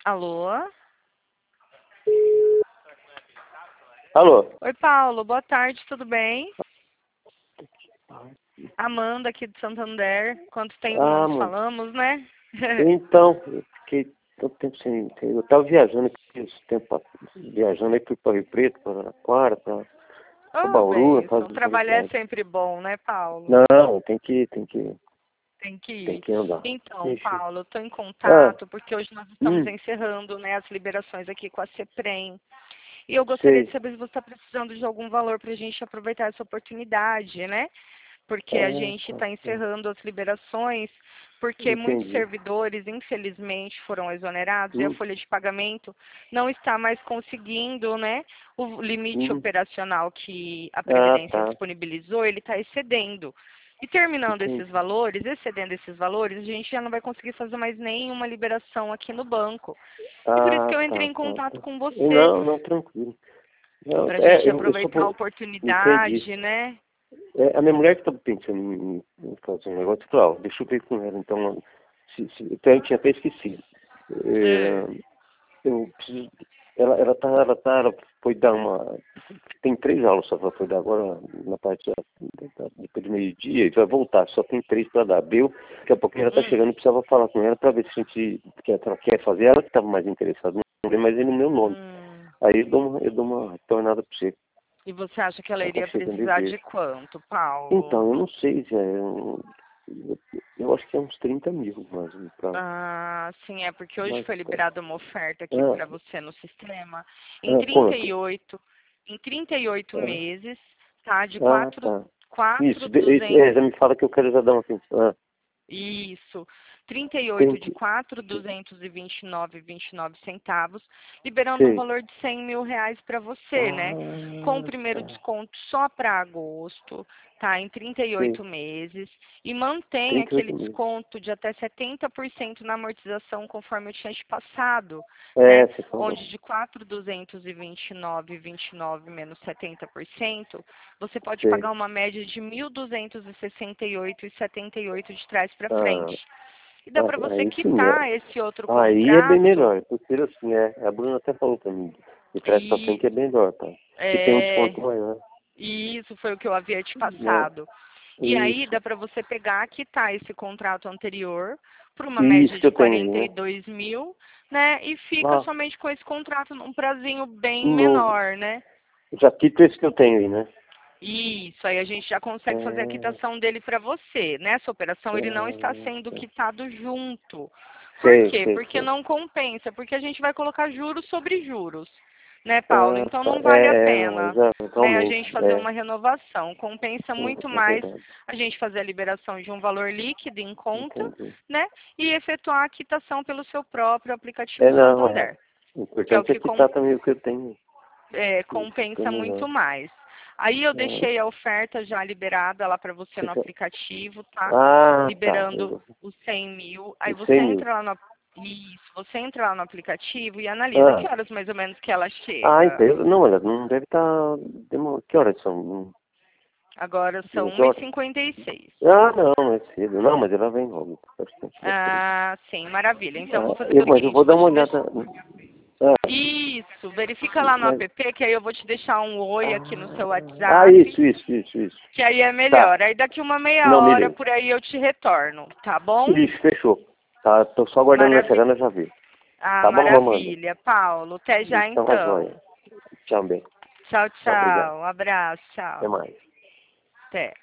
Alô? Alô? Oi, Paulo. Boa tarde, tudo bem? Amanda aqui de Santander. Quanto tempo não Ah, nos mano. falamos, né? Então, eu fiquei tanto tempo sem. Eu tava viajando aqui, esse tempo, viajando aí, fui para Rio Preto, para Araraquara, para Ô, Bauru, na bênção. fase dos Trabalhar é viagens. sempre bom, né, Paulo? Não, Tem que tem ir. que andar. Então, Ixi. Paulo, eu estou em Ah, contato porque hoje nós estamos hum, encerrando, né, as liberações aqui com a CEPREM. E eu gostaria de sei. saber se você está precisando de algum valor para a gente aproveitar essa oportunidade, né? Porque a Ah, gente tá, está tá. encerrando as liberações, porque muitos Entendi. servidores, infelizmente, foram exonerados e a Hum, folha de pagamento não está mais conseguindo, né? O limite hum. operacional que a Ah, Previdência tá. disponibilizou, ele está excedendo. E terminando esses Entendi. valores, excedendo esses valores, a gente já não vai conseguir fazer mais nenhuma liberação aqui no banco. E por isso que Ah, eu entrei tá, em tá, contato tá. com você, Não, não, tranquilo. Não, para a gente eu só aproveitar a vou. Entendi. oportunidade, né? A minha mulher que estava pensando em fazer um negócio, eu falei, ó, deixa eu ver com ela. Então, eu tinha até esquecido. É. É, eu preciso. Ela foi dar uma. Tem 3 aulas só que ela foi dar agora na parte depois do meio-dia e vai voltar. Só tem 3 para dar. Daqui a pouquinho ela está Hum. chegando e precisava falar com ela para ver se a gente que ela quer fazer. Ela que estava mais interessada no nome, mas é no meu nome. Hum. Aí eu dou uma retornada para você. E você acha que ela Ela está iria chegando e precisar de vejo. quanto, Paulo? Então, eu não sei, Zé. Eu acho que é uns 30 mil, mais pra, Ah, sim, é porque hoje mais foi pra, liberada uma oferta aqui ah, para você no sistema em quanto? 38, em 38 Ah, meses, tá? De tá. Isso, 4.200. já me fala que eu quero já dar uma atenção. Isso, 38 Tem de que, 4.229,29 centavos, liberando um sei. valor de R$ 100.000 para você, né? Com o Ah, primeiro tá. desconto só para agosto, tá? Em trinta e Sei. oito meses. E mantém aquele 38 mil. desconto de até 70% na amortização, conforme eu tinha te passado, né? Você falou. Onde de 4.229,29 menos 70%, você pode Sei. pagar uma média de 1.268,78 de trás para Ah, frente. E dá para você aí sim, quitar esse outro aí é bem contrato melhor. Porque assim, a Bruna até falou pra mim, de trás pra e frente é bem melhor, tá? Que tem um é, desconto maior, e isso foi o que eu havia te né? passado. E aí Isso. dá para você pegar, quitar esse contrato anterior por uma Isso média que de eu tenho aí, quarenta e né? dois mil, né? E fica Ah, somente com esse contrato num prazinho bem novo. menor, né? Já quito esse que eu tenho aí, né? Isso, aí a gente já consegue fazer a Ah, quitação dele para você. Nessa operação ele não está sendo tá. quitado junto. Por Sei, quê? sei, Porque sei. não compensa, porque a gente vai colocar juros sobre juros, né, Paulo? Então Tá. não vale a Não, pena, né, a exatamente. gente fazer uma renovação. Compensa muito É mais verdade. a gente fazer a liberação de um valor líquido em conta, Entendi. né, e efetuar a quitação pelo seu próprio aplicativo Não, é. Santander, O que é o importante é que quitar também o que eu tenho. Isso fica compensa muito melhor. mais. Aí eu Ah, deixei a oferta já liberada lá para você você no quer- aplicativo, tá? tá. Liberando os 100 mil. Aí Os você 100 mil. entra lá no isso, você entra lá no aplicativo e analisa que Ah, horas mais ou menos que ela chega. então. Não, ela não deve estar. Que horas são? Agora são 2 horas? 1h56. Não é cedo. Não, mas ela vem logo. Bastante depois. Ah, sim, maravilha. Então eu vou fazer o Mas eu seguinte, vou eu dar vou uma te deixar. olhada. Ah, Isso, verifica lá no mas. app que aí eu vou te deixar um oi aqui no seu Isso, WhatsApp. isso. Que aí é Tá. melhor. Aí daqui uma meia Não, hora beleza. por aí eu te retorno, tá bom? Isso, fechou. Tá, tô só aguardando minha Maravilha. chegada, já vi. Ah, Tá bom, Amanda? maravilha. Paulo, até já Então, a joia. então. Tchau, bem. Tchau, Tchau, obrigado. tchau. Um abraço, Até tchau. mais. Até.